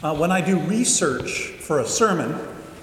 When I do research for a sermon,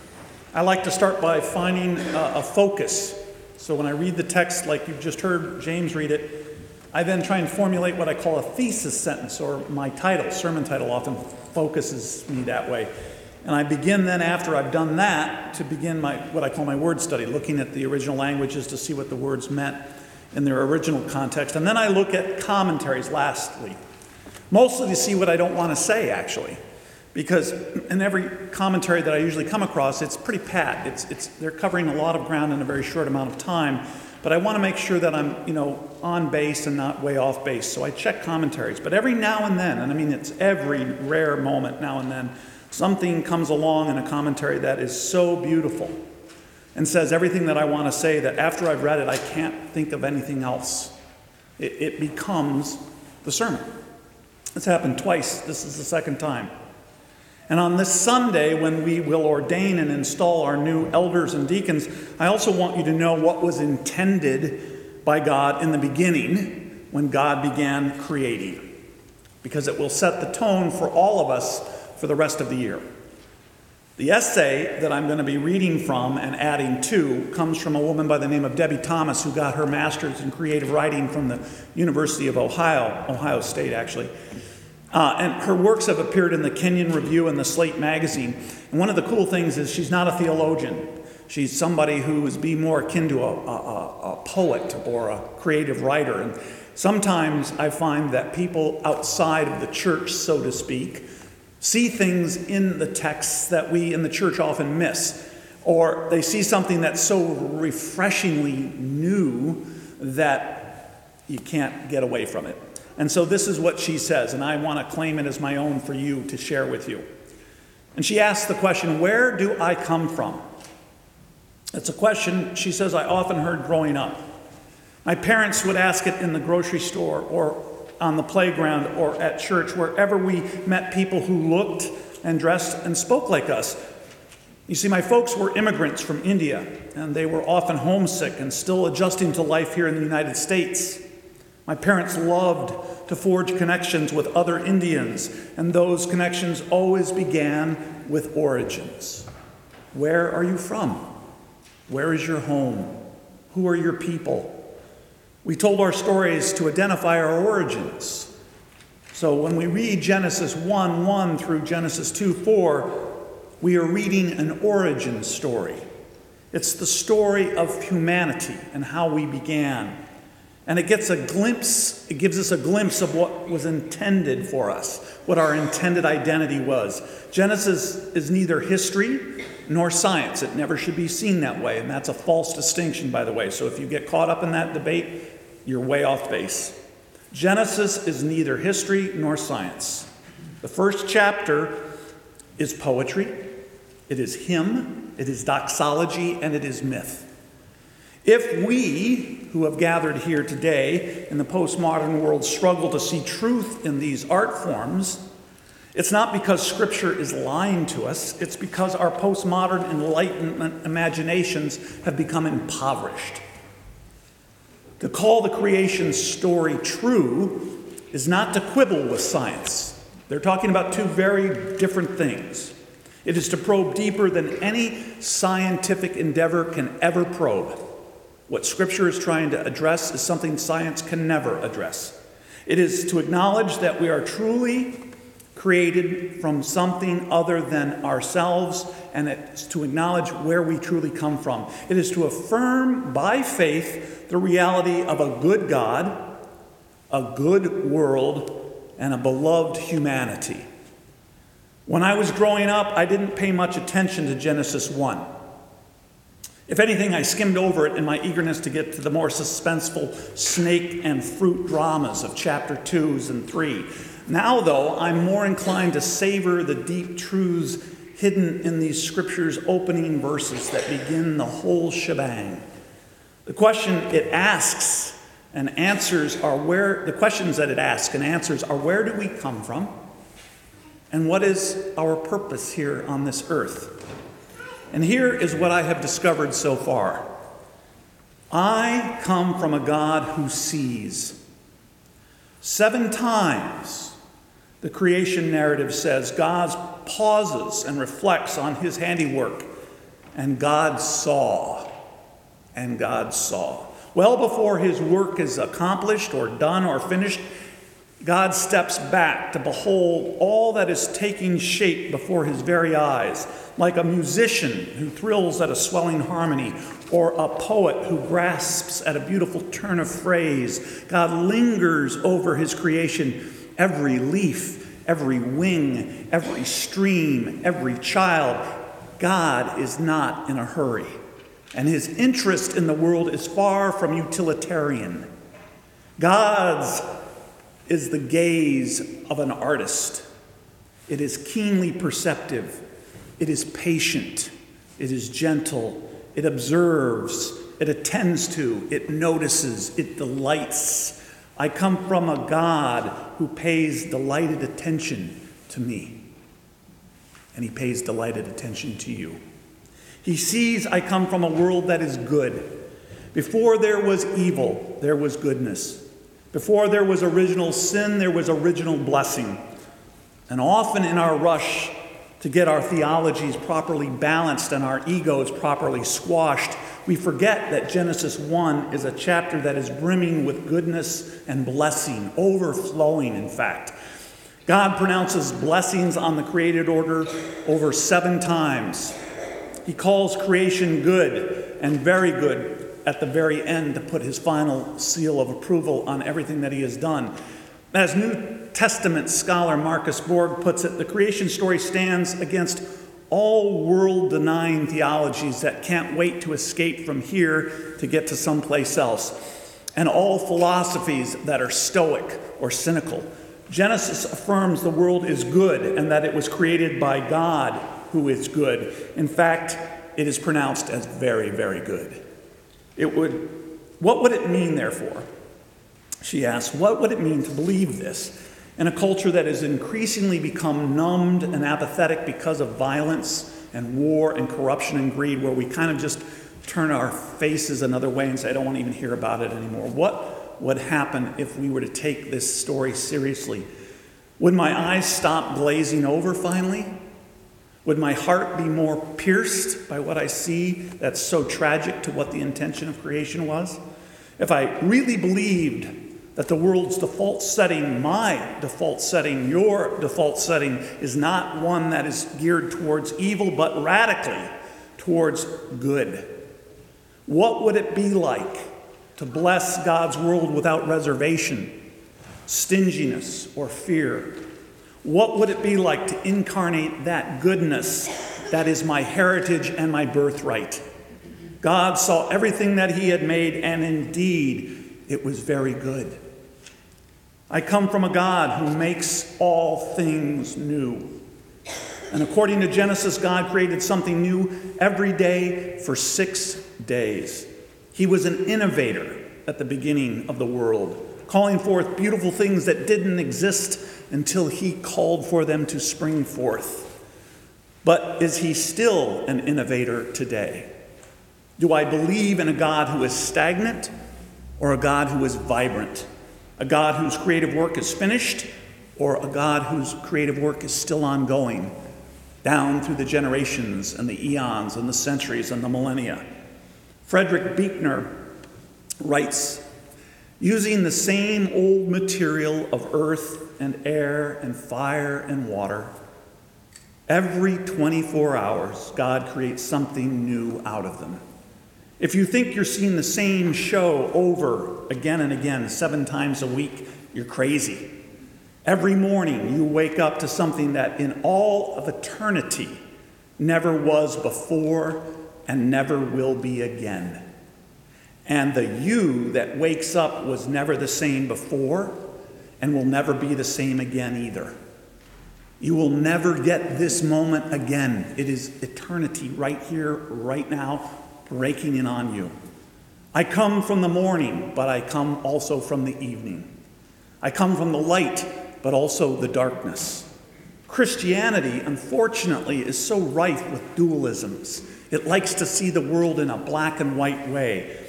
I like to start by finding a focus. So when I read the text, like you've just heard James read it, I then try and formulate what I call a thesis sentence, or my title. Sermon title often focuses me that way. And I begin then, after I've done that, to begin what I call my word study, looking at the original languages to see what the words meant in their original context. And then I look at commentaries lastly, mostly to see what I don't want to say, actually. Because in every commentary that I usually come across, it's pretty pat. They're covering a lot of ground in a very short amount of time. But I want to make sure that I'm, on base and not way off base. So I check commentaries. But every now and then, and I mean it's every rare moment now and then, something comes along in a commentary that is so beautiful and says everything that I want to say that after I've read it, I can't think of anything else. It becomes the sermon. It's happened twice. This is the second time. And on this Sunday, when we will ordain and install our new elders and deacons, I also want you to know what was intended by God in the beginning when God began creating, because it will set the tone for all of us for the rest of the year. The essay that I'm going to be reading from and adding to comes from a woman by the name of Debbie Thomas, who got her master's in creative writing from the University of Ohio State, actually. And her works have appeared in the Kenyon Review and the Slate magazine. And one of the cool things is she's not a theologian. She's somebody who is more akin to a poet or a creative writer. And sometimes I find that people outside of the church, so to speak, see things in the texts that we in the church often miss. Or they see something that's so refreshingly new that you can't get away from it. And so this is what she says, and I want to claim it as my own for you to share with you. And she asks the question, where do I come from? It's a question, she says, I often heard growing up. My parents would ask it in the grocery store or on the playground or at church, wherever we met people who looked and dressed and spoke like us. You see, my folks were immigrants from India, and they were often homesick and still adjusting to life here in the United States. My parents loved to forge connections with other Indians, and those connections always began with origins. Where are you from? Where is your home? Who are your people? We told our stories to identify our origins. So when we read Genesis 1:1 through Genesis 2:4, we are reading an origin story. It's the story of humanity and how we began. And it gives us a glimpse of what was intended for us, what our intended identity was. Genesis is neither history nor science. It never should be seen that way, and that's a false distinction, by the way. So if you get caught up in that debate, you're way off base. Genesis is neither history nor science. The first chapter is poetry, it is hymn, it is doxology, and it is myth. If we, who have gathered here today in the postmodern world, struggle to see truth in these art forms, it's not because Scripture is lying to us, it's because our postmodern Enlightenment imaginations have become impoverished. To call the creation story true is not to quibble with science. They're talking about two very different things. It is to probe deeper than any scientific endeavor can ever probe. What Scripture is trying to address is something science can never address. It is to acknowledge that we are truly created from something other than ourselves, and it's to acknowledge where we truly come from. It is to affirm by faith the reality of a good God, a good world, and a beloved humanity. When I was growing up, I didn't pay much attention to Genesis 1. If anything, I skimmed over it in my eagerness to get to the more suspenseful snake and fruit dramas of chapter 2s and 3. Now, though, I'm more inclined to savor the deep truths hidden in these scriptures' opening verses that begin the whole shebang. The question it asks and answers are the questions that it asks and answers are, where do we come from? And what is our purpose here on this earth? And here is what I have discovered so far. I come from a God who sees. 7 times The creation narrative says God pauses and reflects on his handiwork, and God saw, and God saw. Well before his work is accomplished or done or finished, God steps back to behold all that is taking shape before his very eyes, like a musician who thrills at a swelling harmony, or a poet who grasps at a beautiful turn of phrase. God lingers over his creation, every leaf, every wing, every stream, every child. God is not in a hurry, and his interest in the world is far from utilitarian. God's is the gaze of an artist. It is keenly perceptive. It is patient. It is gentle. It observes. It attends to. It notices. It delights. I come from a God who pays delighted attention to me. And he pays delighted attention to you. He sees I come from a world that is good. Before there was evil, there was goodness. Before there was original sin, there was original blessing. And often in our rush to get our theologies properly balanced and our egos properly squashed, we forget that Genesis 1 is a chapter that is brimming with goodness and blessing, overflowing, in fact. God pronounces blessings on the created order over 7 times. He calls creation good and very good at the very end to put his final seal of approval on everything that he has done. As New Testament scholar Marcus Borg puts it, the creation story stands against all world-denying theologies that can't wait to escape from here to get to someplace else, and all philosophies that are stoic or cynical. Genesis affirms the world is good and that it was created by God, who is good. In fact, it is pronounced as very, very good. What would it mean, therefore? She asks, what would it mean to believe this in a culture that has increasingly become numbed and apathetic because of violence and war and corruption and greed, where we kind of just turn our faces another way and say, I don't want to even hear about it anymore? What would happen if we were to take this story seriously? Would my eyes stop glazing over finally? Would my heart be more pierced by what I see that's so tragic to what the intention of creation was? If I really believed that the world's default setting, my default setting, your default setting, is not one that is geared towards evil, but radically towards good, what would it be like to bless God's world without reservation, stinginess, or fear? What would it be like to incarnate that goodness that is my heritage and my birthright? God saw everything that he had made, and indeed, it was very good. I come from a God who makes all things new. And according to Genesis, God created something new every day for 6 days. He was an innovator at the beginning of the world, calling forth beautiful things that didn't exist until he called for them to spring forth. But is he still an innovator today? Do I believe in a God who is stagnant or a God who is vibrant? A God whose creative work is finished or a God whose creative work is still ongoing, down through the generations and the eons and the centuries and the millennia? Frederick Buechner writes, using the same old material of earth and air and fire and water, every 24 hours, God creates something new out of them. If you think you're seeing the same show over again and again 7 times a week, you're crazy. Every morning you wake up to something that in all of eternity never was before and never will be again. And the you that wakes up was never the same before and will never be the same again either. You will never get this moment again. It is eternity right here, right now, breaking in on you. I come from the morning, but I come also from the evening. I come from the light, but also the darkness. Christianity, unfortunately, is so rife with dualisms. It likes to see the world in a black and white way.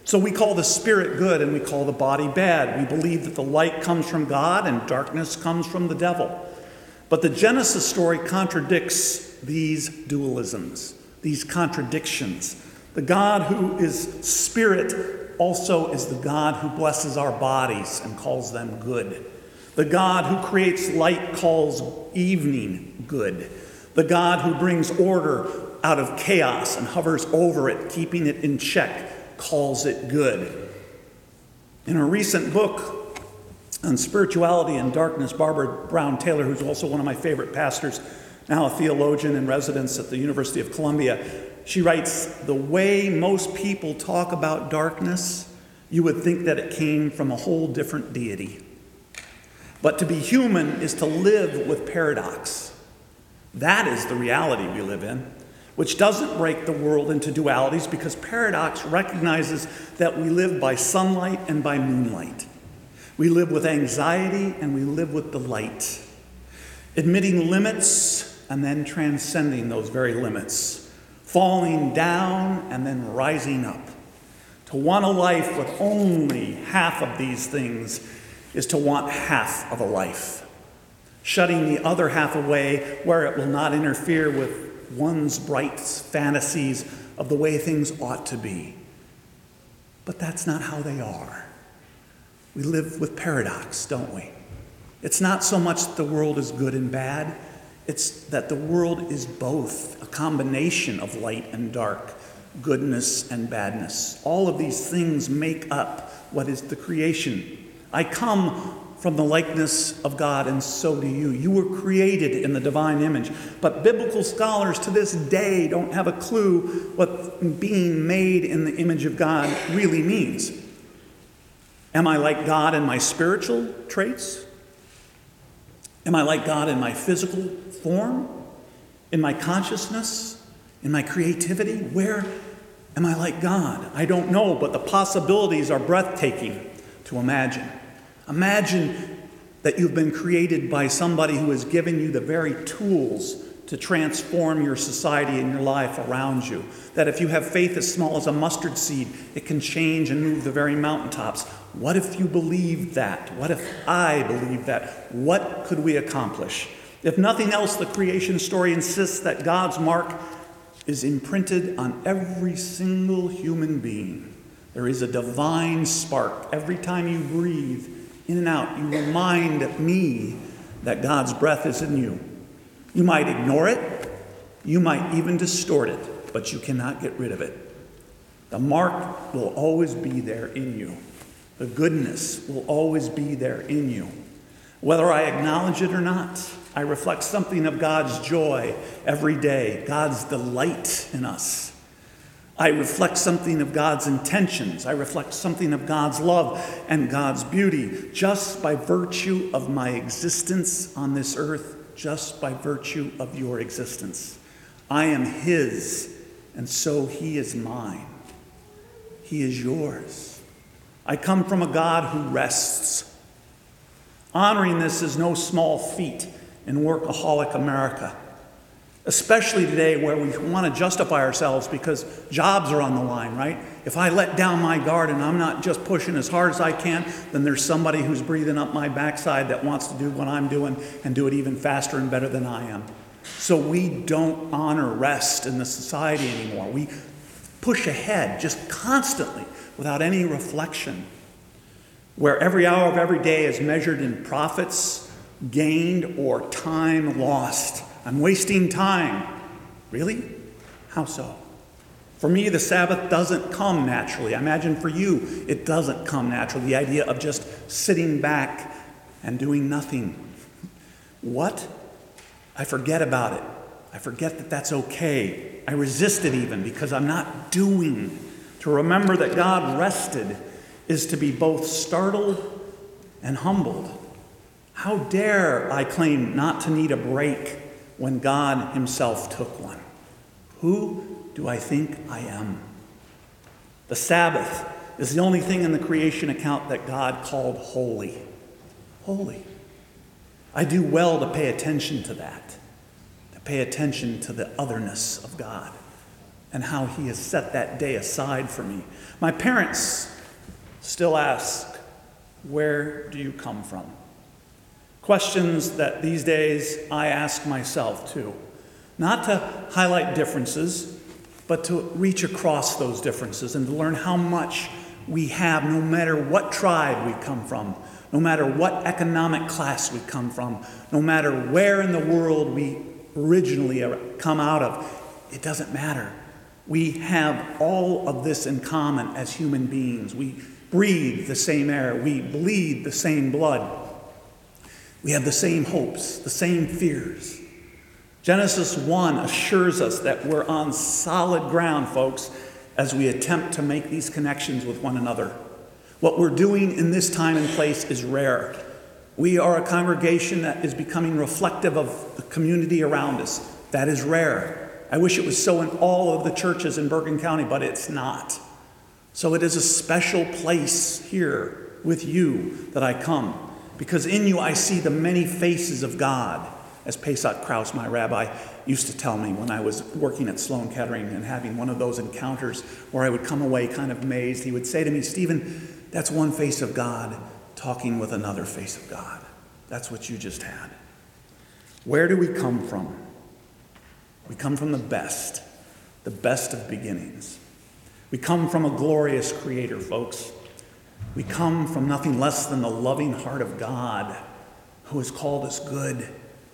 So we call the spirit good and we call the body bad. We believe that the light comes from God and darkness comes from the devil. But the Genesis story contradicts these dualisms, these contradictions. The God who is spirit also is the God who blesses our bodies and calls them good. The God who creates light calls evening good. The God who brings order out of chaos and hovers over it, keeping it in check, calls it good. In a recent book on spirituality and darkness, Barbara Brown Taylor, who's also one of my favorite pastors, now a theologian in residence at the University of Columbia, she writes, "The way most people talk about darkness, you would think that it came from a whole different deity. But to be human is to live with paradox. That is the reality we live in, which doesn't break the world into dualities because paradox recognizes that we live by sunlight and by moonlight. We live with anxiety and we live with delight, admitting limits and then transcending those very limits, falling down and then rising up. To want a life with only half of these things is to want half of a life, shutting the other half away where it will not interfere with one's bright fantasies of the way things ought to be. But that's not how they are. We live with paradox, don't we? It's not so much that the world is good and bad, it's that the world is both, a combination of light and dark, goodness and badness. All of these things make up what is the creation. I come from the likeness of God, and so do you. You were created in the divine image. But biblical scholars to this day don't have a clue what being made in the image of God really means. Am I like God in my spiritual traits? Am I like God in my physical form? In my consciousness? In my creativity? Where am I like God? I don't know, but the possibilities are breathtaking to imagine. Imagine that you've been created by somebody who has given you the very tools to transform your society and your life around you. That if you have faith as small as a mustard seed, it can change and move the very mountaintops. What if you believed that? What if I believed that? What could we accomplish? If nothing else, the creation story insists that God's mark is imprinted on every single human being. There is a divine spark. Every time you breathe in and out, you remind me that God's breath is in you. You might ignore it, you might even distort it, but you cannot get rid of it. The mark will always be there in you. The goodness will always be there in you. Whether I acknowledge it or not, I reflect something of God's joy every day, God's delight in us. I reflect something of God's intentions. I reflect something of God's love and God's beauty just by virtue of my existence on this earth, just by virtue of your existence. I am His, and so He is mine. He is yours. I come from a God who rests. Honoring this is no small feat in workaholic America. Especially today where we want to justify ourselves because jobs are on the line, right? If I let down my guard and I'm not just pushing as hard as I can, then there's somebody who's breathing up my backside that wants to do what I'm doing and do it even faster and better than I am. So we don't honor rest in the society anymore. We push ahead just constantly without any reflection, where every hour of every day is measured in profits gained or time lost. I'm wasting time. Really? How so? For me, the Sabbath doesn't come naturally. I imagine for you, it doesn't come naturally. The idea of just sitting back and doing nothing. What? I forget about it. I forget that that's okay. I resist it even because I'm not doing. To remember that God rested is to be both startled and humbled. How dare I claim not to need a break when God Himself took one? Who do I think I am? The Sabbath is the only thing in the creation account that God called holy. Holy. I do well to pay attention to that, to pay attention to the otherness of God. and how he has set that day aside for me. My parents still ask, "Where do you come from?" Questions that these days I ask myself too. Not to highlight differences, but to reach across those differences and to learn how much we have, no matter what tribe we come from, no matter what economic class we come from, no matter where in the world we originally come out of. It doesn't matter. We have all of this in common as human beings. We breathe the same air. We bleed the same blood. We have the same hopes, the same fears. Genesis 1 assures us that we're on solid ground, folks, as we attempt to make these connections with one another. What we're doing in this time and place is rare. We are a congregation that is becoming reflective of the community around us. That is rare. I wish it was so in all of the churches in Bergen County, but it's not. So it is a special place here with you that I come, because in you I see the many faces of God, as Pesach Krause, my rabbi, used to tell me when I was working at Sloan Kettering and having one of those encounters where I would come away kind of amazed. He would say to me, "Stephen, that's one face of God talking with another face of God." That's what you just had. Where do we come from? We come from the best of beginnings. We come from a glorious creator, folks. We come from nothing less than the loving heart of God, who has called us good,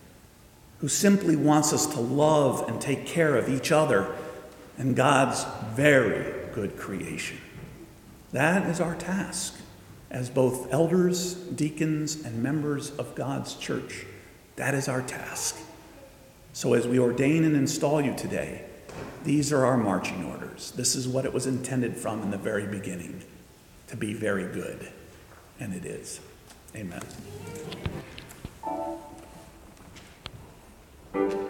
who simply wants us to love and take care of each other and God's very good creation. That is our task as both elders, deacons, and members of God's church. That is our task. So as we ordain and install you today, these are our marching orders. This is what it was intended from in the very beginning, to be very good. And it is. Amen.